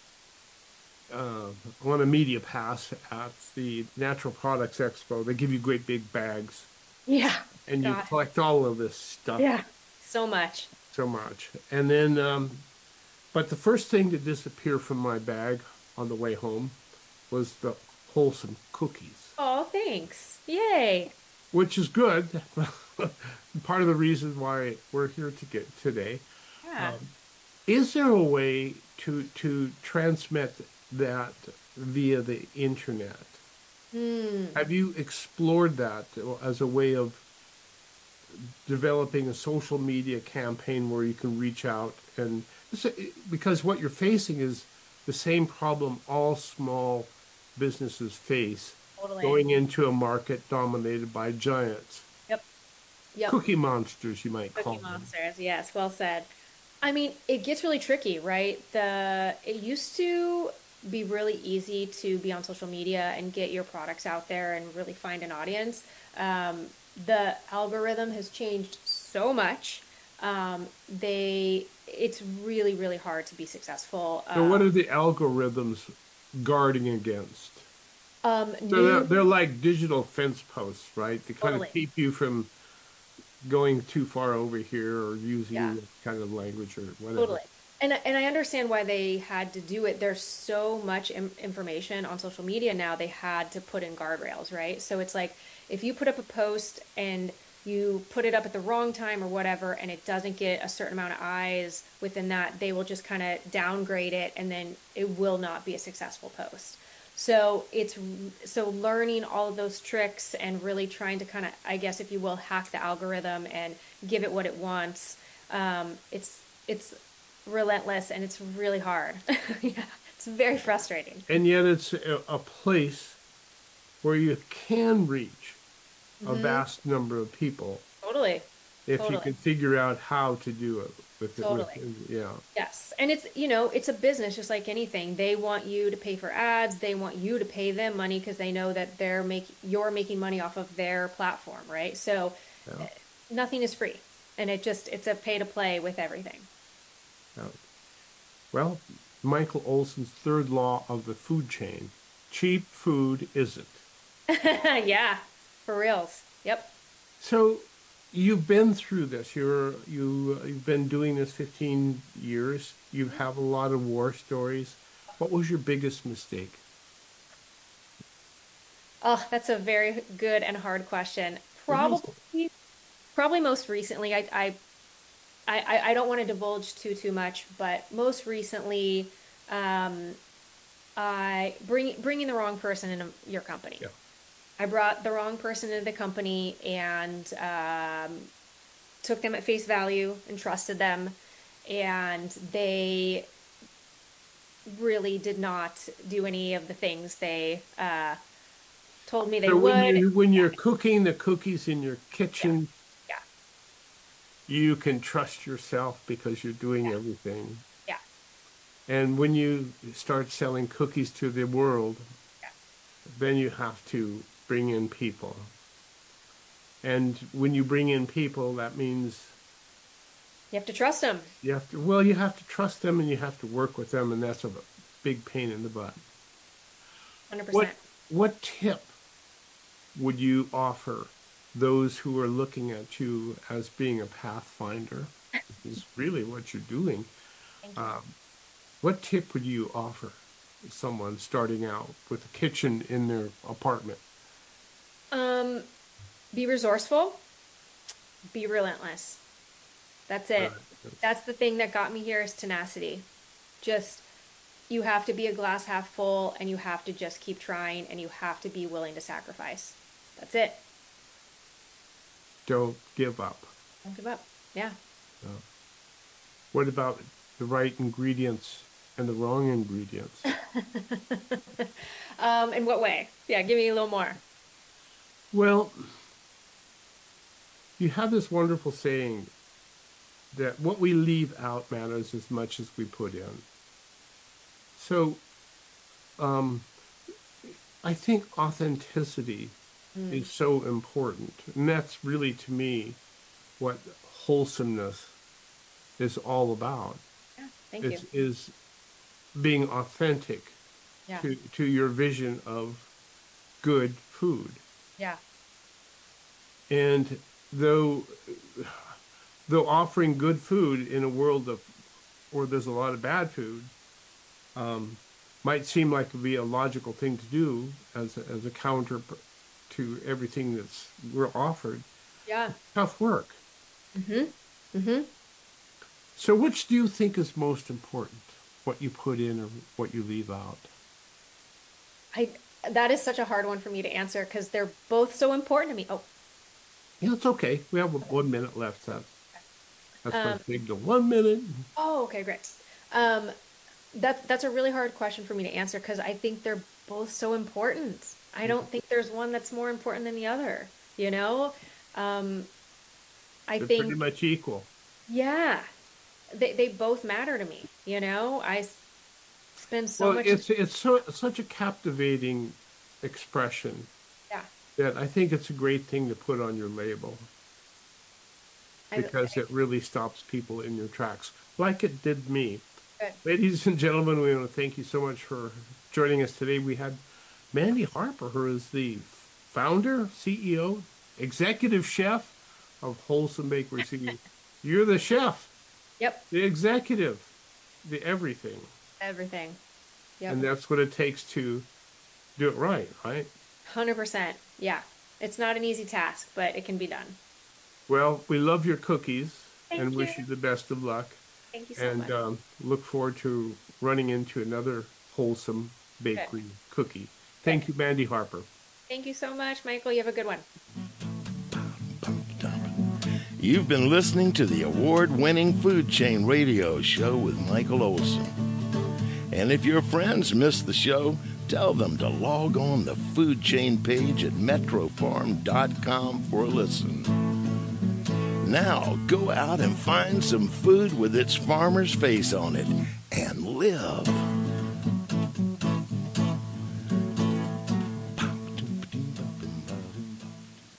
[SPEAKER 1] uh, on a media pass at the Natural Products Expo, they give you great big bags
[SPEAKER 3] Yeah.
[SPEAKER 1] and you
[SPEAKER 3] God.
[SPEAKER 1] collect all of this stuff
[SPEAKER 3] Yeah. So much.
[SPEAKER 1] so much. And then, um, but the first thing to disappear from my bag on the way home was the wholesome cookies,
[SPEAKER 3] Oh, thanks. Yay.
[SPEAKER 1] which is good. Part of the reason why we're here to get today.
[SPEAKER 3] Yeah.
[SPEAKER 1] Is there a way to to transmit that via the internet?
[SPEAKER 3] Hmm.
[SPEAKER 1] Have you explored that as a way of developing a social media campaign where you can reach out and because what you're facing is the same problem all small businesses face
[SPEAKER 3] Totally.
[SPEAKER 1] going into a market dominated by giants,
[SPEAKER 3] Yep. Yep.
[SPEAKER 1] cookie monsters, you might
[SPEAKER 3] Cookie
[SPEAKER 1] call them.
[SPEAKER 3] Monsters. Yes, well said. I mean, it gets really tricky, right? The it used to be really easy to be on social media and get your products out there and really find an audience. Um, the algorithm has changed so much. Um, they it's really, really hard to be successful.
[SPEAKER 1] So what
[SPEAKER 3] Um,
[SPEAKER 1] are the algorithms guarding against?
[SPEAKER 3] um,
[SPEAKER 1] So they're,
[SPEAKER 3] new,
[SPEAKER 1] they're like digital fence posts, right? They kind of
[SPEAKER 3] totally.
[SPEAKER 1] keep you from going too far over here or
[SPEAKER 3] Yeah.
[SPEAKER 1] using kind of language or whatever.
[SPEAKER 3] Totally. And and I understand why they had to do it. There's so much im information on social media now, they had to put in guardrails, right? So it's like if you put up a post and you put it up at the wrong time or whatever, and it doesn't get a certain amount of eyes within that, they will just kind of downgrade it and then it will not be a successful post. So it's so learning all of those tricks and really trying to kind of, I guess, if you will, hack the algorithm and give it what it wants. Um, it's it's relentless and it's really hard. Yeah, it's very frustrating.
[SPEAKER 1] And yet it's a, a place where you can reach a
[SPEAKER 3] Hmm.
[SPEAKER 1] vast number of people
[SPEAKER 3] Totally.
[SPEAKER 1] if you
[SPEAKER 3] Totally.
[SPEAKER 1] can figure out how to do it with it with
[SPEAKER 3] Totally.
[SPEAKER 1] yeah.
[SPEAKER 3] Yes. And it's, you know, it's a business just like anything. They want you to pay for ads. They want you to pay them money because they know that they're make you're making money off of their platform, right? So
[SPEAKER 1] Yeah.
[SPEAKER 3] nothing is free. And it just it's a pay to play with everything.
[SPEAKER 1] Yeah. Well, Michael Olson's third law of the food chain, cheap food isn't.
[SPEAKER 3] Yeah, for reals. Yep.
[SPEAKER 1] So you've been through this. You're you you've been doing this fifteen years. You have a lot of war stories. What was your biggest mistake?
[SPEAKER 3] Oh, that's a very good and hard question.
[SPEAKER 1] It is.
[SPEAKER 3] Probably probably most recently, I I I, I don't want to divulge too too much, but most recently, um, I bring bringing the wrong person into your company.
[SPEAKER 1] Yeah.
[SPEAKER 3] I brought the wrong person into the company and um, took them at face value and trusted them, and they really did not do any of the things they uh, told me they
[SPEAKER 1] So when
[SPEAKER 3] would.
[SPEAKER 1] you when
[SPEAKER 3] Yeah,
[SPEAKER 1] you're cooking the cookies in your
[SPEAKER 3] yeah,
[SPEAKER 1] kitchen,
[SPEAKER 3] yeah,
[SPEAKER 1] you can trust yourself because you're doing
[SPEAKER 3] yeah,
[SPEAKER 1] everything.
[SPEAKER 3] yeah,
[SPEAKER 1] And when you start selling cookies to the world,
[SPEAKER 3] yeah.
[SPEAKER 1] then you have to bring in people. And when you bring in people, that means
[SPEAKER 3] You have to trust them.
[SPEAKER 1] you have to, well, you have to trust them and you have to work with them, and that's a big pain in the butt. What
[SPEAKER 3] one hundred percent.
[SPEAKER 1] what tip would you offer those who are looking at you as being a pathfinder? This is really what you're doing.
[SPEAKER 3] Thank you.
[SPEAKER 1] Um, what tip would you offer someone starting out with a kitchen in their apartment?
[SPEAKER 3] Um, be resourceful, be relentless. That's it.
[SPEAKER 1] Right.
[SPEAKER 3] That's the thing that got me here is tenacity. Just, you have to be a glass half full and you have to just keep trying and you have to be willing to sacrifice. That's it.
[SPEAKER 1] Don't give up.
[SPEAKER 3] Don't give up. Yeah.
[SPEAKER 1] Uh, what about the right ingredients and the wrong ingredients?
[SPEAKER 3] um, in what way? Yeah, give me a little more.
[SPEAKER 1] Well, you have this wonderful saying that what we leave out matters as much as we put in. So, um, I think authenticity mm. is so important. And that's really, to me, what wholesomeness is all about.
[SPEAKER 3] Yeah, thank
[SPEAKER 1] it's,
[SPEAKER 3] you.
[SPEAKER 1] Is being authentic
[SPEAKER 3] yeah.
[SPEAKER 1] to, to your vision of good food.
[SPEAKER 3] Yeah.
[SPEAKER 1] And though though offering good food in a world of where there's a lot of bad food um, might seem like it would be a logical thing to do as a, as a counter to everything that's we're offered.
[SPEAKER 3] Yeah.
[SPEAKER 1] Tough work.
[SPEAKER 3] Mm-hmm. Mm-hmm.
[SPEAKER 1] So which do you think is most important? What you put in or what you leave out?
[SPEAKER 3] I that is such a hard one for me to answer because they're both so important to me. Oh.
[SPEAKER 1] Yeah, it's okay. We have one minute left. That's, that's
[SPEAKER 3] um,
[SPEAKER 1] my signal. One minute.
[SPEAKER 3] Oh, okay, great. Um, that, that's a really hard question for me to answer because I think they're both so important. I don't think there's one that's more important than the other, you know? Um, I
[SPEAKER 1] they're
[SPEAKER 3] think...
[SPEAKER 1] pretty much equal.
[SPEAKER 3] Yeah. They they both matter to me, you know? I spend so
[SPEAKER 1] well,
[SPEAKER 3] much...
[SPEAKER 1] Well, it's, it's so, such a captivating expression.
[SPEAKER 3] Yeah.
[SPEAKER 1] That I think it's a great thing to put on your label because I, I, it really stops people in your tracks, like it did me.
[SPEAKER 3] Good.
[SPEAKER 1] Ladies and gentlemen, we want to thank you so much for joining us today. We had Mandy Harper, who is the founder, C E O, executive chef of Wholesome Bakery. So you, you're the chef.
[SPEAKER 3] Yep.
[SPEAKER 1] The executive, the everything.
[SPEAKER 3] Everything. Yep.
[SPEAKER 1] And that's what it takes to do it right, right?
[SPEAKER 3] one hundred percent. Yeah. It's not an easy task, but it can be done.
[SPEAKER 1] Well, we love your cookies
[SPEAKER 3] Thank
[SPEAKER 1] and
[SPEAKER 3] you.
[SPEAKER 1] wish you the best of luck.
[SPEAKER 3] Thank you so
[SPEAKER 1] and,
[SPEAKER 3] much.
[SPEAKER 1] And um, look forward to running into another Wholesome Bakery good. Cookie. Thank good. you, Mandy Harper.
[SPEAKER 3] Thank you so much, Michael. You have a good one.
[SPEAKER 2] You've been listening to the award-winning Food Chain Radio Show with Michael Olson. And if your friends missed the show, tell them to log on the Food Chain page at metro farm dot com for a listen. Now, go out and find some food with its farmer's face on it and live.